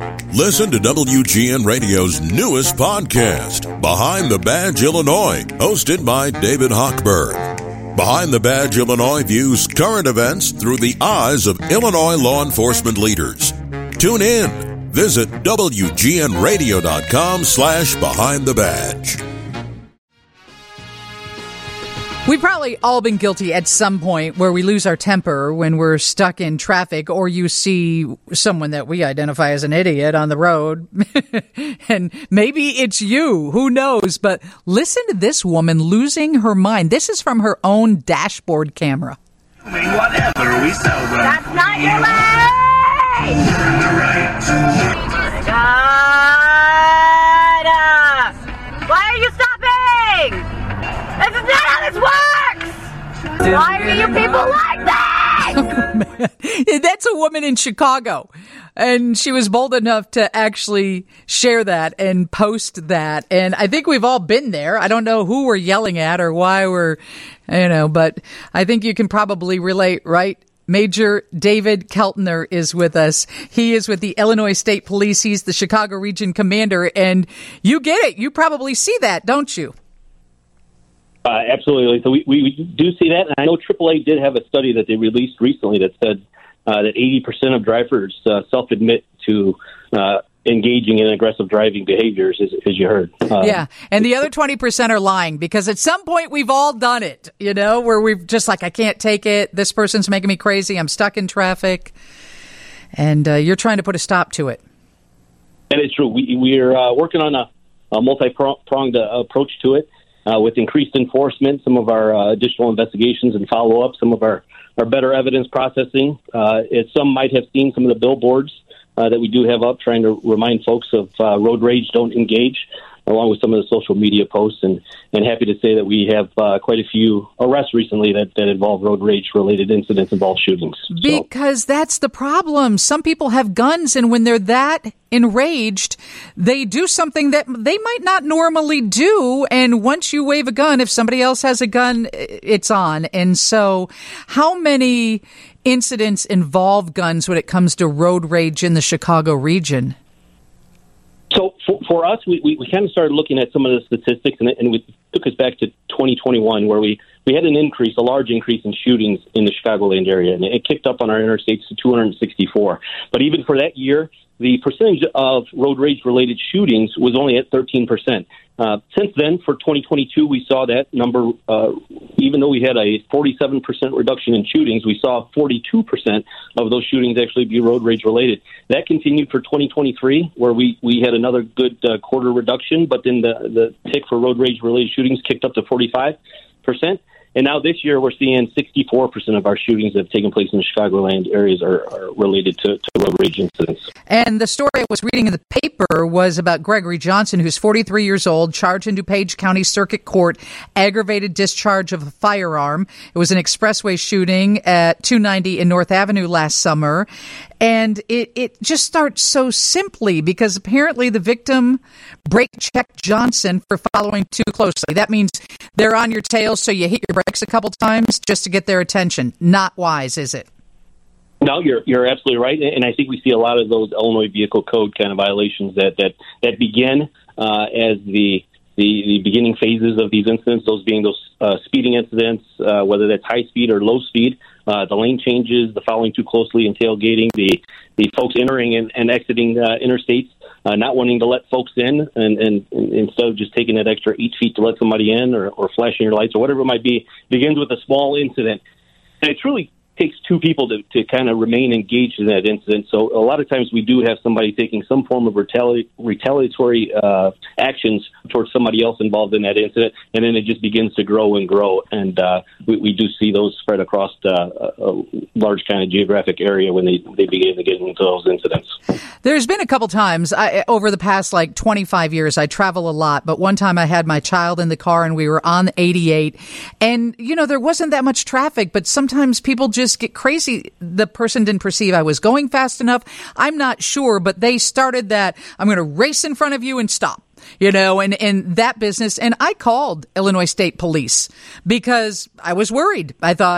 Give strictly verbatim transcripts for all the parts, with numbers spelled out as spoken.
Listen to W G N Radio's newest podcast, Behind the Badge Illinois, hosted by David Hochberg. Behind the Badge Illinois views current events through the eyes of Illinois law enforcement leaders. Tune in. Visit W G N radio dot com slash behind the badge. We've probably all been guilty at some point where we lose our temper when we're stuck in traffic, or you see someone that we identify as an idiot on the road. And maybe it's you. Who knows? But listen to this woman losing her mind. This is from her own dashboard camera. Whatever we celebrate. That's not your way! God! Uh, why are you stopping? This is not how this works! Why are you people like that? That's a woman in Chicago. And she was bold enough to actually share that and post that. And I think we've all been there. I don't know who we're yelling at or why we're, you know, but I think you can probably relate, right? Major David Keltner is with us. He is with the Illinois State Police. He's the Chicago Region Commander. And you get it. You probably see that, don't you? Uh, absolutely. So we, we do see that. And I know triple A did have a study that they released recently that said uh, that eighty percent of drivers uh, self-admit to uh, engaging in aggressive driving behaviors, as, as you heard. Uh, yeah. And the other twenty percent are lying, because at some point we've all done it, you know, where we've just like, I can't take it. This person's making me crazy. I'm stuck in traffic. And uh, you're trying to put a stop to it. And it's true. We, we're uh, working on a, a multi-pronged uh, approach to it. Uh, with increased enforcement, some of our uh, additional investigations and follow-up, some of our, our better evidence processing. Uh, as some might have seen, some of the billboards uh, that we do have up, trying to remind folks of uh, road rage, don't engage, along with some of the social media posts. And, and happy to say that we have uh, quite a few arrests recently that, that involve road rage-related incidents, involve shootings. Because so. That's the problem. Some people have guns, and when they're that enraged, they do something that they might not normally do. And once you wave a gun, if somebody else has a gun, it's on. And so how many incidents involve guns when it comes to road rage in the Chicago region? So for, for us, we, we, we kind of started looking at some of the statistics, and it, and it took us back to twenty twenty-one, where we, we had an increase, a large increase in shootings in the Chicagoland area, and it kicked up on our interstates to two hundred sixty-four. But even for that year, the percentage of road rage-related shootings was only at thirteen percent. Uh, since then, for twenty twenty-two, we saw that number, uh, even though we had a forty-seven percent reduction in shootings, we saw forty-two percent of those shootings actually be road rage-related. That continued for twenty twenty-three, where we, we had another good uh, quarter reduction, but then the, the tick for road rage-related shootings kicked up to forty-five percent. And now this year, we're seeing sixty-four percent of our shootings that have taken place in the Chicagoland areas are, are related to, to road rage incidents. And the story I was reading in the paper was about Gregory Johnson, who's forty-three years old, charged in DuPage County Circuit Court, aggravated discharge of a firearm. It was an expressway shooting at two ninety in North Avenue last summer. And it, it just starts so simply because apparently the victim brake-checked Johnson for following too closely. That means they're on your tail, so you hit your brakes a couple times just to get their attention. Not wise, is it? No, you're you're absolutely right, and I think we see a lot of those Illinois Vehicle Code kind of violations that that that begin uh, as the, the the beginning phases of these incidents. Those being those uh, speeding incidents, uh, whether that's high speed or low speed, uh, the lane changes, the following too closely and tailgating, the the folks entering and, and exiting uh, interstates, uh, not wanting to let folks in, and, and, and instead of just taking that extra eight feet to let somebody in, or, or flashing your lights or whatever it might be, begins with a small incident, and it truly takes two people to, to kind of remain engaged in that incident. So a lot of times we do have somebody taking some form of retali- retaliatory uh, actions towards somebody else involved in that incident, and then it just begins to grow and grow. And uh, we, we do see those spread across uh, a large kind of geographic area when they, they begin to get into those incidents. There's been a couple times I, over the past like twenty-five years, I travel a lot, but one time I had my child in the car and we were on eighty-eight, and, you know, there wasn't that much traffic, but sometimes people just Just get crazy. The person didn't perceive I was going fast enough. I'm not sure, but they started that I'm going to race in front of you and stop, you know, and, and that business. And I called Illinois State Police because I was worried. I thought,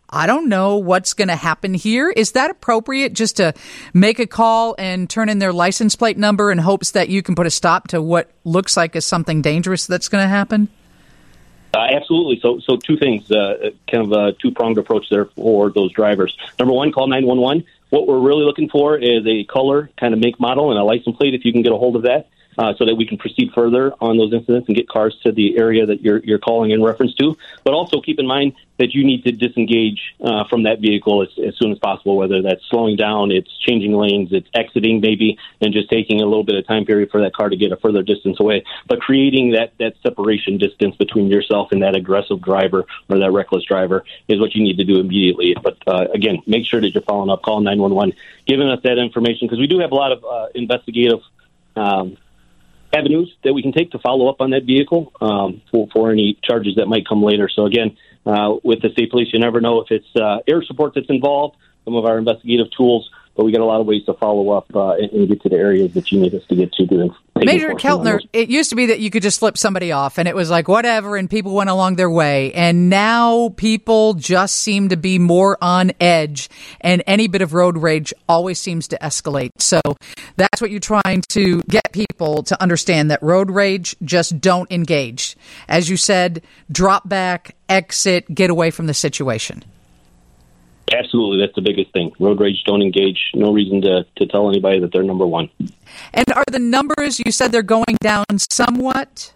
I don't know what's going to happen here. Is that appropriate, just to make a call and turn in their license plate number in hopes that you can put a stop to what looks like is something dangerous that's going to happen? Uh, absolutely. So, so two things, uh, kind of a two-pronged approach there for those drivers. Number one, call nine one one. What we're really looking for is a color, kind of make, model, and a license plate if you can get a hold of that. Uh, so that we can proceed further on those incidents and get cars to the area that you're you're calling in reference to. But also keep in mind that you need to disengage uh, from that vehicle as, as soon as possible, whether that's slowing down, it's changing lanes, it's exiting maybe, and just taking a little bit of time period for that car to get a further distance away. But creating that, that separation distance between yourself and that aggressive driver or that reckless driver is what you need to do immediately. But uh, again, make sure that you're following up, call nine one one, giving us that information, because we do have a lot of uh, investigative um avenues that we can take to follow up on that vehicle um, for, for any charges that might come later. So again, uh, with the state police, you never know if it's uh, air support that's involved, some of our investigative tools, but we got a lot of ways to follow up uh, and, and get to the areas that you need us to get to. Doing Major Keltner, it used to be that you could just flip somebody off and it was like whatever, and people went along their way. And now people just seem to be more on edge, and any bit of road rage always seems to escalate. So that's what you're trying to get people to understand, that road rage, just don't engage. As you said, drop back, exit, get away from the situation. Absolutely. That's the biggest thing. Road rage, don't engage. No reason to, to tell anybody that they're number one. And are the numbers, you said they're going down somewhat?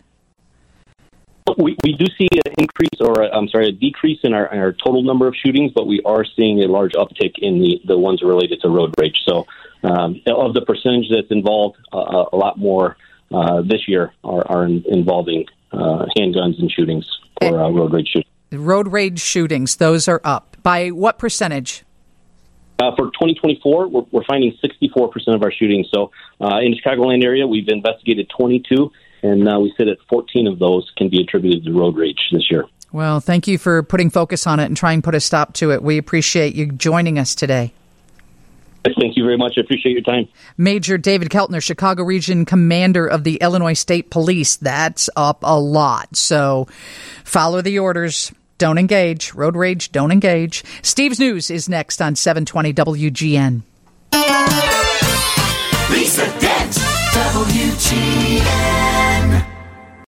We we do see an increase, or a, I'm sorry, a decrease in our, in our total number of shootings, but we are seeing a large uptick in the, the ones related to road rage. So um, of the percentage that's involved, uh, a lot more uh, this year are, are in, involving uh, handguns and shootings for uh, road rage shootings. Road rage shootings, those are up. By what percentage? Uh, for twenty twenty-four, we're, we're finding sixty-four percent of our shootings. So uh, in the Chicagoland area, we've investigated twenty-two, and uh, we said that fourteen of those can be attributed to road rage this year. Well, thank you for putting focus on it and trying to put a stop to it. We appreciate you joining us today. Thank you very much. I appreciate your time. Major David Keltner, Chicago Region Commander of the Illinois State Police. That's up a lot. So follow the orders. Don't engage. Road rage, don't engage. Steve's News is next on seven twenty W G N. Lisa Dent, W G N.